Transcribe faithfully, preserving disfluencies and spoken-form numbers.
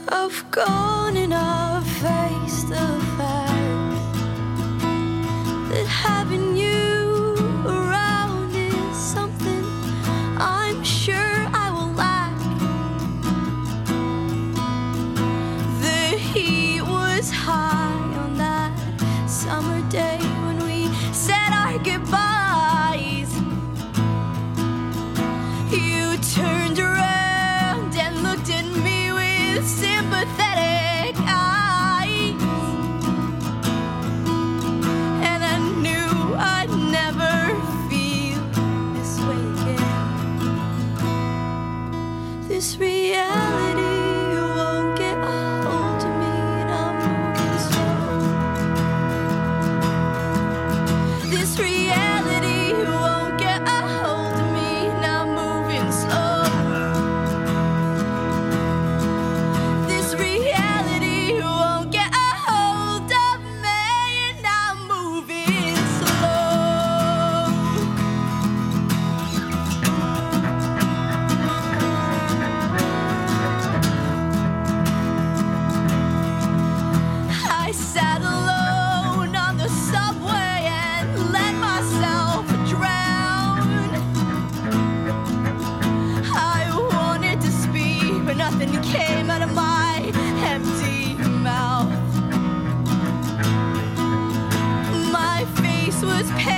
I've gone and I've faced the fact that having you around is something I'm sure I will lack. The heat was high on that summer day when we said our goodbyes. You turned around and looked at me with sympathetic eyes, and I knew I'd never feel this way again. This reality won't get a hold of me, and I'm moving slow. This reality won't get a hold of me, and I'm moving slow. This reality won't get a hold of me, and I'm moving slow. I sat alone on the subway and let myself drown. I wanted to speak, but nothing came out of my empty mouth. My face was pale.